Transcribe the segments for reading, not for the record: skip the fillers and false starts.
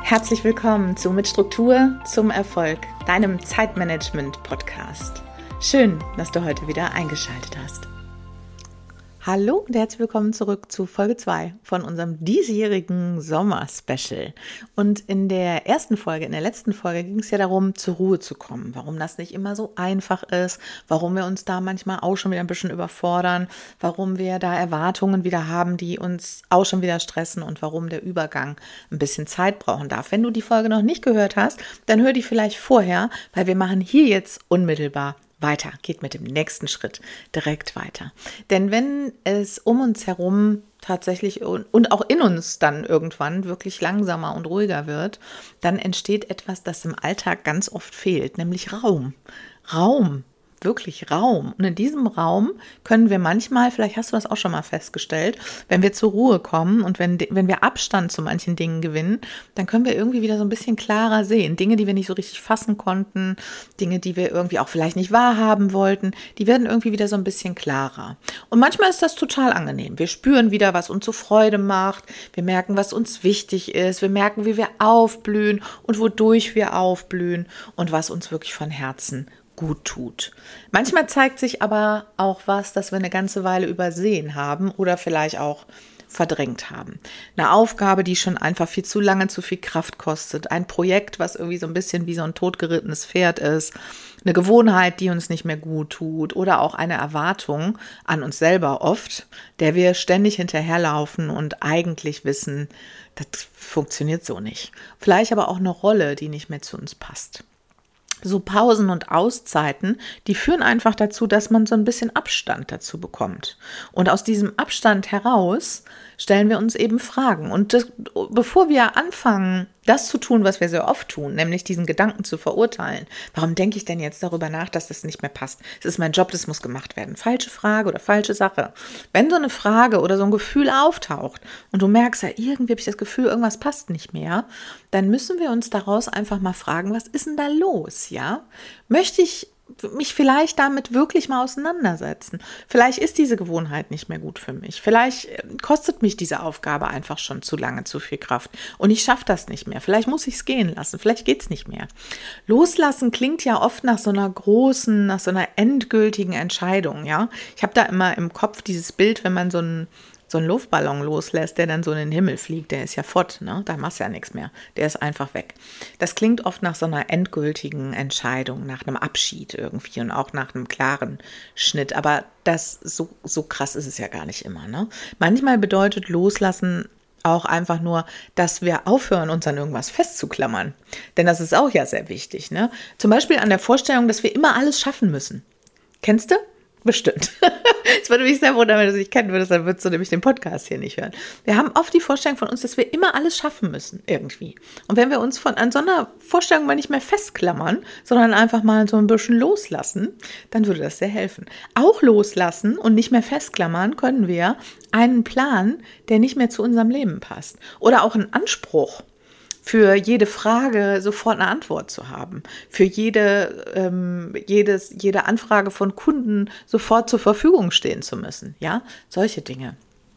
Herzlich willkommen zu Mit Struktur zum Erfolg, deinem Zeitmanagement-Podcast. Schön, dass du heute wieder eingeschaltet hast. Hallo und herzlich willkommen zurück zu Folge 2 von unserem diesjährigen Sommer-Special. Und in der letzten Folge ging es ja darum, zur Ruhe zu kommen, warum das nicht immer so einfach ist, warum wir uns da manchmal auch schon wieder ein bisschen überfordern, warum wir da Erwartungen wieder haben, die uns auch schon wieder stressen und warum der Übergang ein bisschen Zeit brauchen darf. Wenn du die Folge noch nicht gehört hast, dann hör die vielleicht vorher, weil wir machen hier jetzt unmittelbar weiter, geht mit dem nächsten Schritt direkt weiter. Denn wenn es um uns herum tatsächlich und auch in uns dann irgendwann wirklich langsamer und ruhiger wird, dann entsteht etwas, das im Alltag ganz oft fehlt, nämlich Raum. Wirklich Raum. Und in diesem Raum können wir manchmal, vielleicht hast du das auch schon mal festgestellt, wenn wir zur Ruhe kommen und wenn wir Abstand zu manchen Dingen gewinnen, dann können wir irgendwie wieder so ein bisschen klarer sehen. Dinge, die wir nicht so richtig fassen konnten, Dinge, die wir irgendwie auch vielleicht nicht wahrhaben wollten, die werden irgendwie wieder so ein bisschen klarer. Und manchmal ist das total angenehm. Wir spüren wieder, was uns so Freude macht. Wir merken, was uns wichtig ist. Wir merken, wie wir aufblühen und wodurch wir aufblühen und was uns wirklich von Herzen gut tut. Manchmal zeigt sich aber auch was, das wir eine ganze Weile übersehen haben oder vielleicht auch verdrängt haben. Eine Aufgabe, die schon einfach viel zu lange zu viel Kraft kostet. Ein Projekt, was irgendwie so ein bisschen wie so ein totgerittenes Pferd ist. Eine Gewohnheit, die uns nicht mehr gut tut. Oder auch eine Erwartung an uns selber oft, der wir ständig hinterherlaufen und eigentlich wissen, das funktioniert so nicht. Vielleicht aber auch eine Rolle, die nicht mehr zu uns passt. So Pausen und Auszeiten, die führen einfach dazu, dass man so ein bisschen Abstand dazu bekommt. Und aus diesem Abstand heraus stellen wir uns eben Fragen. Und bevor wir anfangen, das zu tun, was wir sehr oft tun, nämlich diesen Gedanken zu verurteilen, warum denke ich denn jetzt darüber nach, dass das nicht mehr passt? Es ist mein Job, das muss gemacht werden. Falsche Frage oder falsche Sache. Wenn so eine Frage oder so ein Gefühl auftaucht und du merkst, ja, irgendwie habe ich das Gefühl, irgendwas passt nicht mehr, dann müssen wir uns daraus einfach mal fragen, was ist denn da los, ja? Möchte ich mich vielleicht damit wirklich mal auseinandersetzen. Vielleicht ist diese Gewohnheit nicht mehr gut für mich. Vielleicht kostet mich diese Aufgabe einfach schon zu lange, zu viel Kraft und ich schaffe das nicht mehr. Vielleicht muss ich es gehen lassen, vielleicht geht es nicht mehr. Loslassen klingt ja oft nach so einer großen, nach so einer endgültigen Entscheidung, ja. Ich habe da immer im Kopf dieses Bild, wenn man so einen Luftballon loslässt, der dann so in den Himmel fliegt, der ist ja fort, ne? Da machst du ja nichts mehr. Der ist einfach weg. Das klingt oft nach so einer endgültigen Entscheidung, nach einem Abschied irgendwie und auch nach einem klaren Schnitt. Aber so krass ist es ja gar nicht immer, ne? Manchmal bedeutet Loslassen auch einfach nur, dass wir aufhören, uns an irgendwas festzuklammern. Denn das ist auch ja sehr wichtig, ne? Zum Beispiel an der Vorstellung, dass wir immer alles schaffen müssen. Kennst du? Bestimmt. Es würde mich sehr wundern, wenn du es nicht kennen würdest, dann würdest du nämlich den Podcast hier nicht hören. Wir haben oft die Vorstellung von uns, dass wir immer alles schaffen müssen, irgendwie. Und wenn wir uns an so einer Vorstellung mal nicht mehr festklammern, sondern einfach mal so ein bisschen loslassen, dann würde das sehr helfen. Auch loslassen und nicht mehr festklammern können wir einen Plan, der nicht mehr zu unserem Leben passt. Oder auch einen Anspruch, für jede Frage sofort eine Antwort zu haben, für jede Anfrage von Kunden sofort zur Verfügung stehen zu müssen, ja, solche Dinge.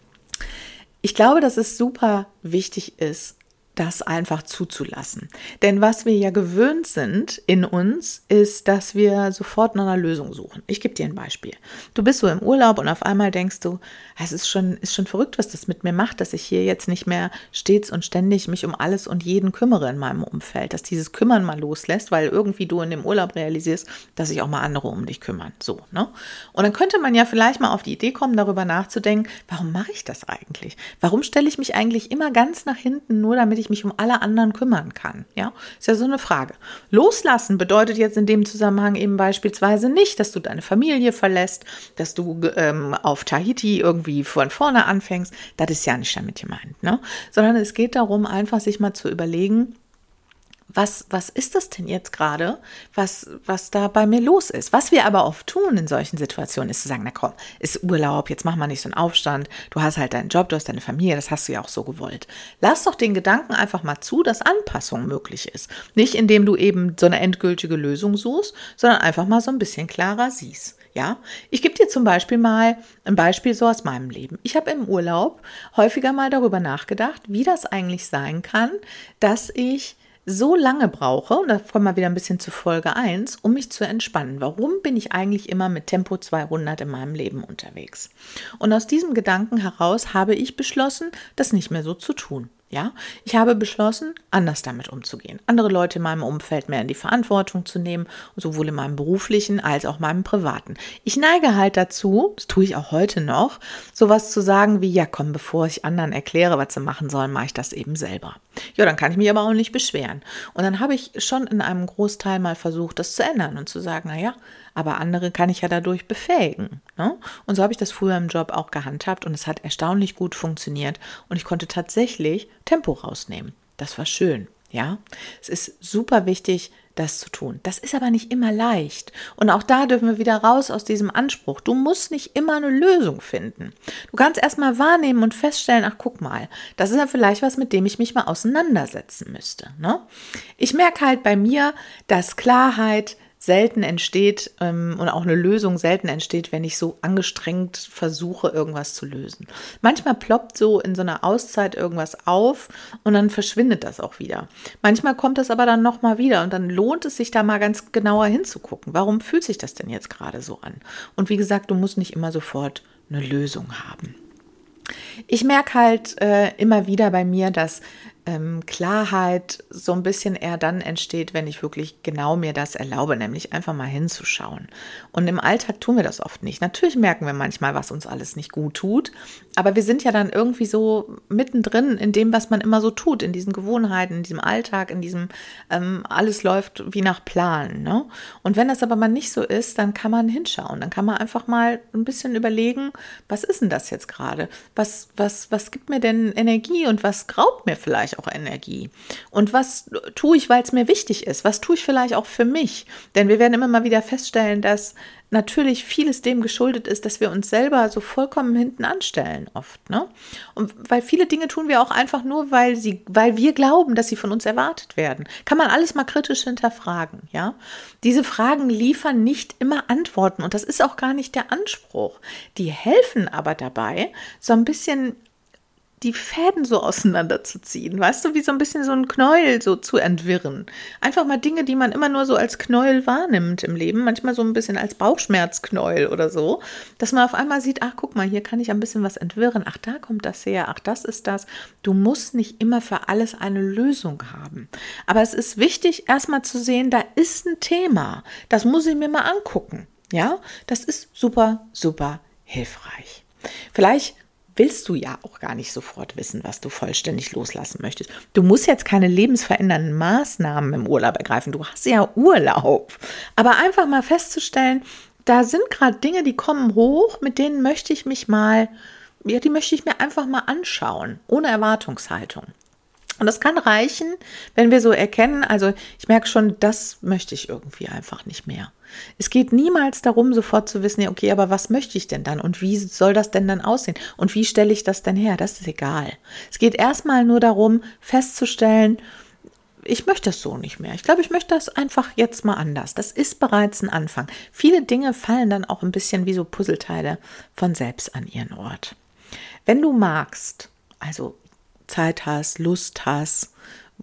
Ich glaube, dass es super wichtig ist, das einfach zuzulassen. Denn was wir ja gewöhnt sind in uns, ist, dass wir sofort nach einer Lösung suchen. Ich gebe dir ein Beispiel. Du bist so im Urlaub und auf einmal denkst du, es ist schon verrückt, was das mit mir macht, dass ich hier jetzt nicht mehr stets und ständig mich um alles und jeden kümmere in meinem Umfeld, dass dieses Kümmern mal loslässt, weil irgendwie du in dem Urlaub realisierst, dass sich auch mal andere um dich kümmern. So, ne? Und dann könnte man ja vielleicht mal auf die Idee kommen, darüber nachzudenken, warum mache ich das eigentlich? Warum stelle ich mich eigentlich immer ganz nach hinten, nur damit ich mich um alle anderen kümmern kann? Ja, ist ja so eine Frage. Loslassen bedeutet jetzt in dem Zusammenhang eben beispielsweise nicht, dass du deine Familie verlässt, dass du auf Tahiti irgendwie von vorne anfängst. Das ist ja nicht damit gemeint, ne? Sondern es geht darum, einfach sich mal zu überlegen, was ist das denn jetzt gerade, was da bei mir los ist? Was wir aber oft tun in solchen Situationen, ist zu sagen, na komm, ist Urlaub, jetzt mach mal nicht so einen Aufstand, du hast halt deinen Job, du hast deine Familie, das hast du ja auch so gewollt. Lass doch den Gedanken einfach mal zu, dass Anpassung möglich ist. Nicht indem du eben so eine endgültige Lösung suchst, sondern einfach mal so ein bisschen klarer siehst. Ja, ich gebe dir zum Beispiel mal ein Beispiel so aus meinem Leben. Ich habe im Urlaub häufiger mal darüber nachgedacht, wie das eigentlich sein kann, dass ich so lange brauche, und da kommen wir wieder ein bisschen zu Folge 1, um mich zu entspannen. Warum bin ich eigentlich immer mit Tempo 200 in meinem Leben unterwegs? Und aus diesem Gedanken heraus habe ich beschlossen, das nicht mehr so zu tun. Ja, ich habe beschlossen, anders damit umzugehen, andere Leute in meinem Umfeld mehr in die Verantwortung zu nehmen, sowohl in meinem beruflichen als auch meinem privaten. Ich neige halt dazu, das tue ich auch heute noch, sowas zu sagen wie, ja komm, bevor ich anderen erkläre, was sie machen sollen, mache ich das eben selber. Ja, dann kann ich mich aber auch nicht beschweren. Und dann habe ich schon in einem Großteil mal versucht, das zu ändern und zu sagen, naja, aber andere kann ich ja dadurch befähigen. Ne? Und so habe ich das früher im Job auch gehandhabt und es hat erstaunlich gut funktioniert und ich konnte tatsächlich Tempo rausnehmen. Das war schön, ja. Es ist super wichtig, das zu tun. Das ist aber nicht immer leicht. Und auch da dürfen wir wieder raus aus diesem Anspruch. Du musst nicht immer eine Lösung finden. Du kannst erstmal wahrnehmen und feststellen, ach guck mal, das ist ja vielleicht was, mit dem ich mich mal auseinandersetzen müsste. Ne? Ich merke halt bei mir, dass Klarheit selten entsteht und auch eine Lösung selten entsteht, wenn ich so angestrengt versuche, irgendwas zu lösen. Manchmal ploppt so in so einer Auszeit irgendwas auf und dann verschwindet das auch wieder. Manchmal kommt das aber dann nochmal wieder und dann lohnt es sich da mal ganz genauer hinzugucken. Warum fühlt sich das denn jetzt gerade so an? Und wie gesagt, du musst nicht immer sofort eine Lösung haben. Ich merke halt immer wieder bei mir, dass Klarheit so ein bisschen eher dann entsteht, wenn ich wirklich genau mir das erlaube, nämlich einfach mal hinzuschauen. Und im Alltag tun wir das oft nicht. Natürlich merken wir manchmal, was uns alles nicht gut tut, aber wir sind ja dann irgendwie so mittendrin in dem, was man immer so tut, in diesen Gewohnheiten, in diesem Alltag, in diesem alles läuft wie nach Plan. Ne? Und wenn das aber mal nicht so ist, dann kann man hinschauen. Dann kann man einfach mal ein bisschen überlegen, was ist denn das jetzt gerade? Was gibt mir denn Energie und was raubt mir vielleicht auch Energie? Und was tue ich, weil es mir wichtig ist? Was tue ich vielleicht auch für mich? Denn wir werden immer mal wieder feststellen, dass natürlich vieles dem geschuldet ist, dass wir uns selber so vollkommen hinten anstellen oft. Ne? Und weil viele Dinge tun wir auch einfach nur, weil wir glauben, dass sie von uns erwartet werden. Kann man alles mal kritisch hinterfragen. Ja? Diese Fragen liefern nicht immer Antworten und das ist auch gar nicht der Anspruch. Die helfen aber dabei, so ein bisschen die Fäden so auseinanderzuziehen, weißt du, wie so ein bisschen so ein Knäuel so zu entwirren. Einfach mal Dinge, die man immer nur so als Knäuel wahrnimmt im Leben, manchmal so ein bisschen als Bauchschmerzknäuel oder so, dass man auf einmal sieht, ach guck mal, hier kann ich ein bisschen was entwirren, ach da kommt das her, ach das ist das. Du musst nicht immer für alles eine Lösung haben. Aber es ist wichtig, erstmal zu sehen, da ist ein Thema, das muss ich mir mal angucken. Ja, das ist super, super hilfreich. Vielleicht willst du ja auch gar nicht sofort wissen, was du vollständig loslassen möchtest. Du musst jetzt keine lebensverändernden Maßnahmen im Urlaub ergreifen. Du hast ja Urlaub. Aber einfach mal festzustellen, da sind gerade Dinge, die kommen hoch, mit denen möchte ich mich mal, ja, die möchte ich mir einfach mal anschauen, ohne Erwartungshaltung. Und das kann reichen, wenn wir so erkennen, also ich merke schon, das möchte ich irgendwie einfach nicht mehr. Es geht niemals darum, sofort zu wissen, ja, okay, aber was möchte ich denn dann und wie soll das denn dann aussehen und wie stelle ich das denn her? Das ist egal. Es geht erstmal nur darum, festzustellen, ich möchte das so nicht mehr. Ich glaube, ich möchte das einfach jetzt mal anders. Das ist bereits ein Anfang. Viele Dinge fallen dann auch ein bisschen wie so Puzzleteile von selbst an ihren Ort. Wenn du magst, also Zeit hast, Lust hast,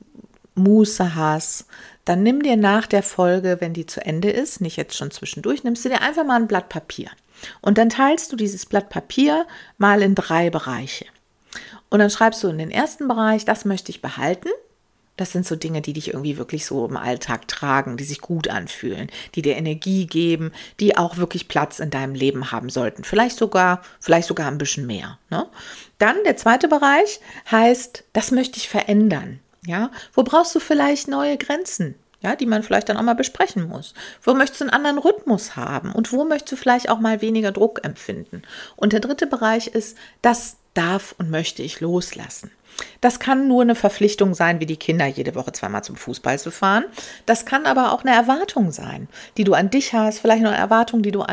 Muße hast, dann nimm dir nach der Folge, wenn die zu Ende ist, nicht jetzt schon zwischendurch, nimmst du dir einfach mal ein Blatt Papier. Und dann teilst du dieses Blatt Papier mal in 3 Bereiche. Und dann schreibst du in den ersten Bereich, das möchte ich behalten. Das sind so Dinge, die dich irgendwie wirklich so im Alltag tragen, die sich gut anfühlen, die dir Energie geben, die auch wirklich Platz in deinem Leben haben sollten. Vielleicht sogar ein bisschen mehr. Ne? Dann der zweite Bereich heißt, das möchte ich verändern. Ja? Wo brauchst du vielleicht neue Grenzen? Ja, die man vielleicht dann auch mal besprechen muss. Wo möchtest du einen anderen Rhythmus haben? Und wo möchtest du vielleicht auch mal weniger Druck empfinden? Und der dritte Bereich ist, das darf und möchte ich loslassen. Das kann nur eine Verpflichtung sein, wie die Kinder jede Woche 2-mal zum Fußball zu fahren. Das kann aber auch eine Erwartung sein, die du an dich hast, vielleicht eine Erwartung, die du an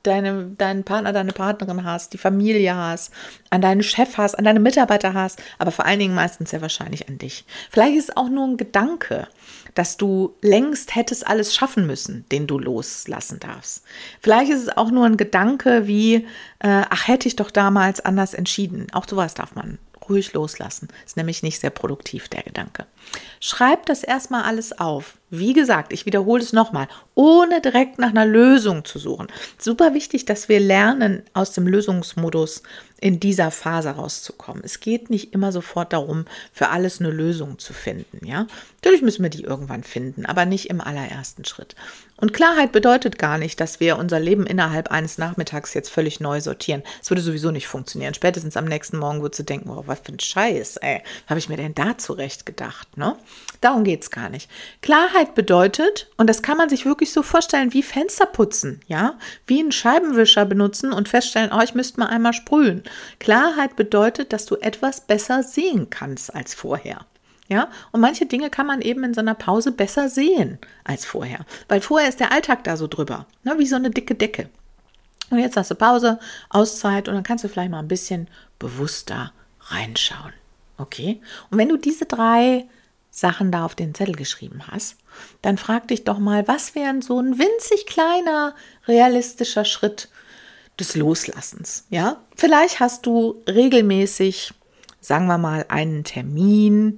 deinen Partner, deine Partnerin hast, die Familie hast, an deinen Chef hast, an deine Mitarbeiter hast, aber vor allen Dingen meistens sehr wahrscheinlich an dich. Vielleicht ist es auch nur ein Gedanke, dass du längst hättest alles schaffen müssen, den du loslassen darfst. Vielleicht ist es auch nur ein Gedanke wie, ach, hätte ich doch damals anders entschieden. Auch sowas darf man ruhig loslassen. Ist nämlich nicht sehr produktiv, der Gedanke. Schreib das erstmal alles auf. Wie gesagt, ich wiederhole es nochmal, ohne direkt nach einer Lösung zu suchen. Super wichtig, dass wir lernen, aus dem Lösungsmodus in dieser Phase rauszukommen. Es geht nicht immer sofort darum, für alles eine Lösung zu finden. Ja? Natürlich müssen wir die irgendwann finden, aber nicht im allerersten Schritt. Und Klarheit bedeutet gar nicht, dass wir unser Leben innerhalb eines Nachmittags jetzt völlig neu sortieren. Das würde sowieso nicht funktionieren. Spätestens am nächsten Morgen würdest du denken, oh, was für ein Scheiß, ey. Was habe ich mir denn da zurecht gedacht? Ne? Darum geht es gar nicht. Klarheit bedeutet, und das kann man sich wirklich so vorstellen, wie Fenster putzen, ja, wie einen Scheibenwischer benutzen und feststellen, oh, ich müsste mal einmal sprühen. Klarheit bedeutet, dass du etwas besser sehen kannst als vorher. Ja, und manche Dinge kann man eben in so einer Pause besser sehen als vorher, weil vorher ist der Alltag da so drüber, ne, wie so eine dicke Decke. Und jetzt hast du Pause, Auszeit und dann kannst du vielleicht mal ein bisschen bewusster reinschauen. Okay? Und wenn du diese 3 Sachen da auf den Zettel geschrieben hast, dann frag dich doch mal, was wäre so ein winzig kleiner, realistischer Schritt des Loslassens? Ja? Vielleicht hast du regelmäßig, sagen wir mal, einen Termin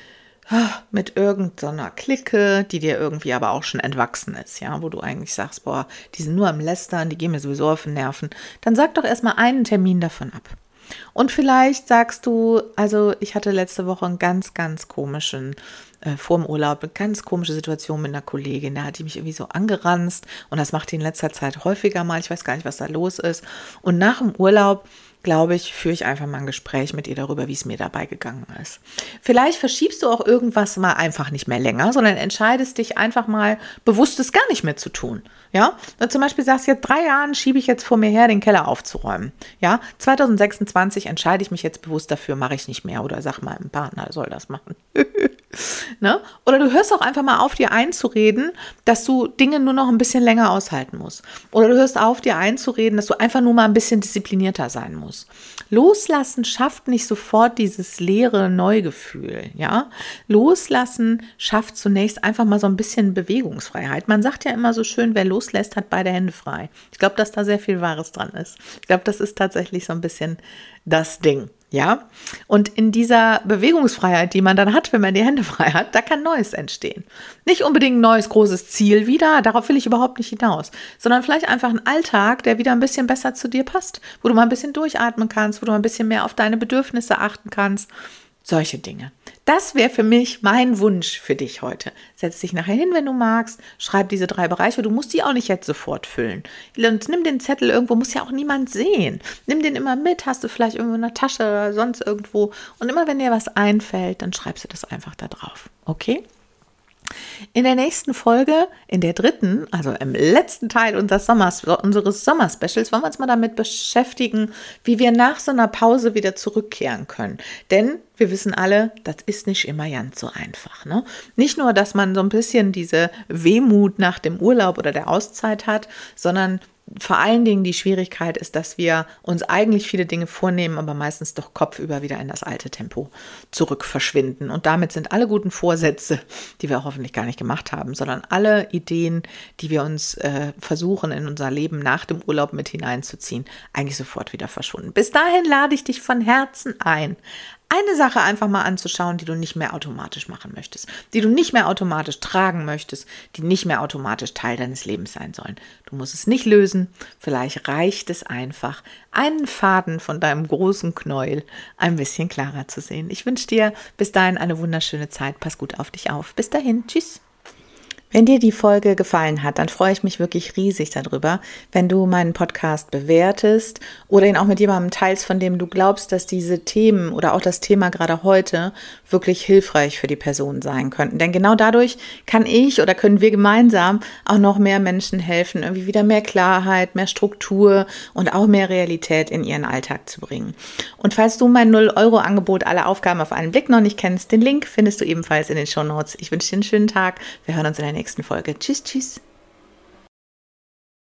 mit irgendeiner Clique, die dir irgendwie aber auch schon entwachsen ist, ja, wo du eigentlich sagst, boah, die sind nur am Lästern, die gehen mir sowieso auf den Nerven, dann sag doch erstmal einen Termin davon ab. Und vielleicht sagst du, also ich hatte letzte Woche einen ganz, ganz komischen, vor dem Urlaub, eine ganz komische Situation mit einer Kollegin, da hat die mich irgendwie so angeranzt und das macht die in letzter Zeit häufiger mal, ich weiß gar nicht, was da los ist. Und nach dem Urlaub, glaube ich, führe ich einfach mal ein Gespräch mit ihr darüber, wie es mir dabei gegangen ist. Vielleicht verschiebst du auch irgendwas mal einfach nicht mehr länger, sondern entscheidest dich einfach mal bewusst, es gar nicht mehr zu tun. Ja, und zum Beispiel sagst du, jetzt 3 Jahren schiebe ich jetzt vor mir her, den Keller aufzuräumen. Ja, 2026 entscheide ich mich jetzt bewusst dafür, mache ich nicht mehr oder sag meinem Partner, soll das machen. Ne? Oder du hörst auch einfach mal auf, dir einzureden, dass du Dinge nur noch ein bisschen länger aushalten musst. Oder du hörst auf, dir einzureden, dass du einfach nur mal ein bisschen disziplinierter sein musst. Loslassen schafft nicht sofort dieses leere Neugefühl. Ja? Loslassen schafft zunächst einfach mal so ein bisschen Bewegungsfreiheit. Man sagt ja immer so schön, wer loslässt, hat beide Hände frei. Ich glaube, dass da sehr viel Wahres dran ist. Ich glaube, das ist tatsächlich so ein bisschen das Ding. Ja, und in dieser Bewegungsfreiheit, die man dann hat, wenn man die Hände frei hat, da kann Neues entstehen. Nicht unbedingt ein neues großes Ziel wieder, darauf will ich überhaupt nicht hinaus, sondern vielleicht einfach ein Alltag, der wieder ein bisschen besser zu dir passt, wo du mal ein bisschen durchatmen kannst, wo du mal ein bisschen mehr auf deine Bedürfnisse achten kannst. Solche Dinge. Das wäre für mich mein Wunsch für dich heute. Setz dich nachher hin, wenn du magst, schreib diese 3 Bereiche, du musst die auch nicht jetzt sofort füllen. Und nimm den Zettel irgendwo, muss ja auch niemand sehen. Nimm den immer mit, hast du vielleicht irgendwo in der Tasche oder sonst irgendwo. Und immer wenn dir was einfällt, dann schreibst du das einfach da drauf. Okay? In der nächsten Folge, in der 3., also im letzten Teil unseres Sommerspecials, wollen wir uns mal damit beschäftigen, wie wir nach so einer Pause wieder zurückkehren können. Denn wir wissen alle, das ist nicht immer ganz so einfach. Ne? Nicht nur, dass man so ein bisschen diese Wehmut nach dem Urlaub oder der Auszeit hat, sondern vor allen Dingen die Schwierigkeit ist, dass wir uns eigentlich viele Dinge vornehmen, aber meistens doch kopfüber wieder in das alte Tempo zurück verschwinden. Und damit sind alle guten Vorsätze, die wir hoffentlich gar nicht gemacht haben, sondern alle Ideen, die wir uns versuchen, in unser Leben nach dem Urlaub mit hineinzuziehen, eigentlich sofort wieder verschwunden. Bis dahin lade ich dich von Herzen ein, eine Sache einfach mal anzuschauen, die du nicht mehr automatisch machen möchtest, die du nicht mehr automatisch tragen möchtest, die nicht mehr automatisch Teil deines Lebens sein sollen. Du musst es nicht lösen, vielleicht reicht es einfach, einen Faden von deinem großen Knäuel ein bisschen klarer zu sehen. Ich wünsche dir bis dahin eine wunderschöne Zeit. Pass gut auf dich auf. Bis dahin. Tschüss. Wenn dir die Folge gefallen hat, dann freue ich mich wirklich riesig darüber, wenn du meinen Podcast bewertest oder ihn auch mit jemandem teilst, von dem du glaubst, dass diese Themen oder auch das Thema gerade heute wirklich hilfreich für die Person sein könnten. Denn genau dadurch kann ich oder können wir gemeinsam auch noch mehr Menschen helfen, irgendwie wieder mehr Klarheit, mehr Struktur und auch mehr Realität in ihren Alltag zu bringen. Und falls du mein 0-Euro-Angebot Alle Aufgaben auf einen Blick noch nicht kennst, den Link findest du ebenfalls in den Shownotes. Ich wünsche dir einen schönen Tag. Wir hören uns in der nächsten Folge. Tschüss, tschüss.